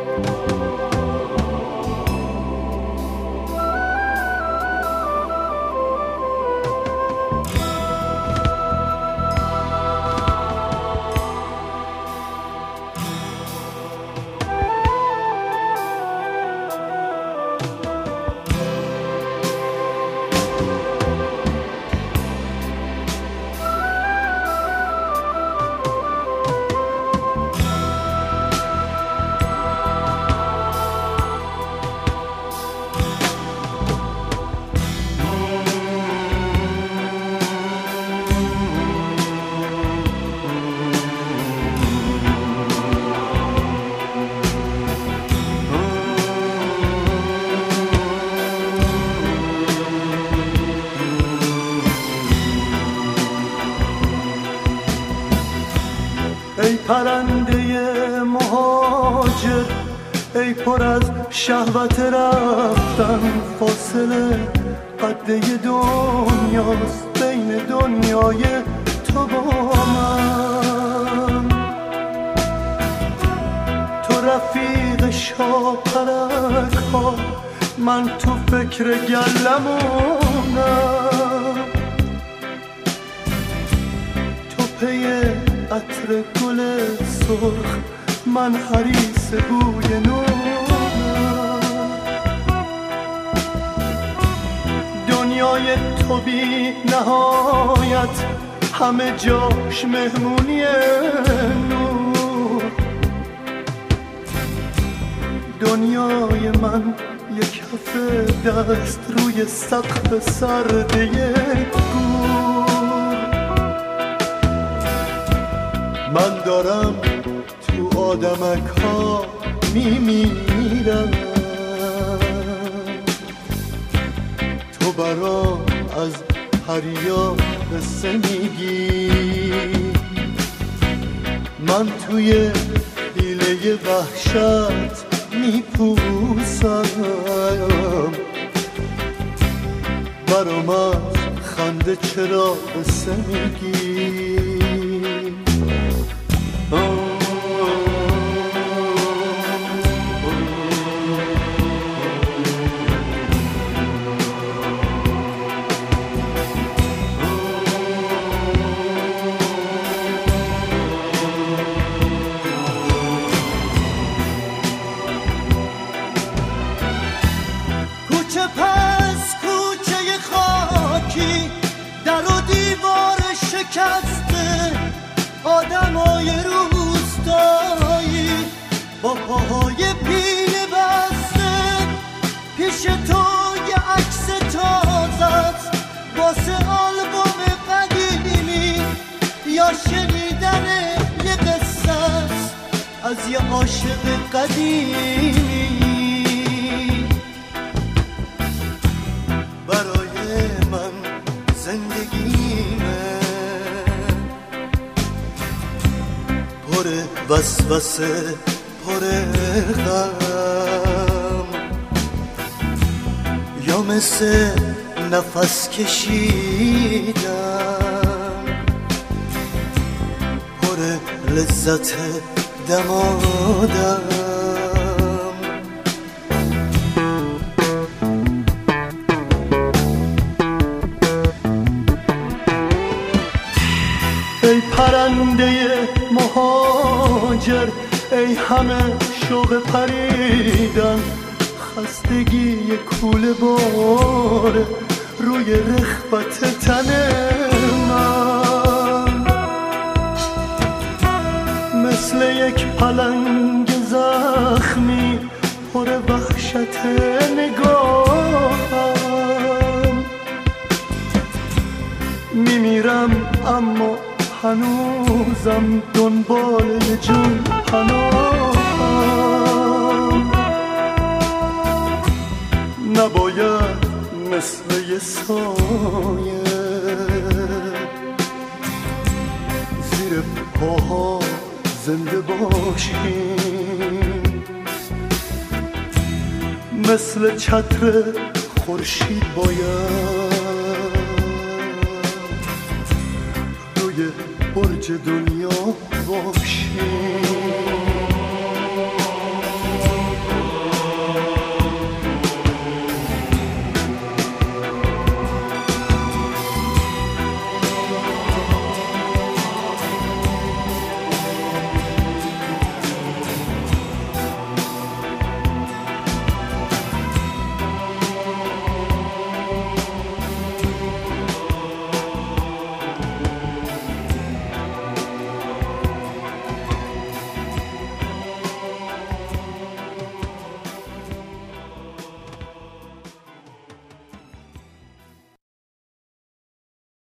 ای پرنده مهاجر، ای پر از شهوت رفتن، فاصله قده دنیاست بین دنیای تو با من. تو رفیق شاپرک ها، من تو فکر گلمونم. تو پی عطر گل سرخ، من حریص بوی نونم. دنیای تو بی نهایت، همه جاش مهمونی نور. دنیای من یک هفته دست روی سقف سرده گور. من دارم تو آدمک ها میمیرم، تو برام از هریا قصه میگی. من توی حیله وحشت میپوسم، برام از خنده چرا قصه میگی. کوچه پس کوچه خاکی، در و دیوار شکسته، آدمای روستایی با پاهای پیله بسته. پیش تو یه عکس تازه واسه آلبوم قدیمی، یا شنیدن یه قصه از یه عاشق قدیمی. برای من زندگیمه پر وسوسه، پر غم، یا مثل نفس کشیدن پر لذت دمادم. ای پرنده مهاجر، ای همه شوق پریدن، خستگی کوله باره روی رخبت تن من. مثل یک پلنگ زخمی پر وحشت نگاهم، میمیرم اما هنوزم دنبال جون پناهم. نباید مثل یه سایه زیر پاها زنده باشیم، مثل چتر خورشید باید روی برج دنیا باشیم.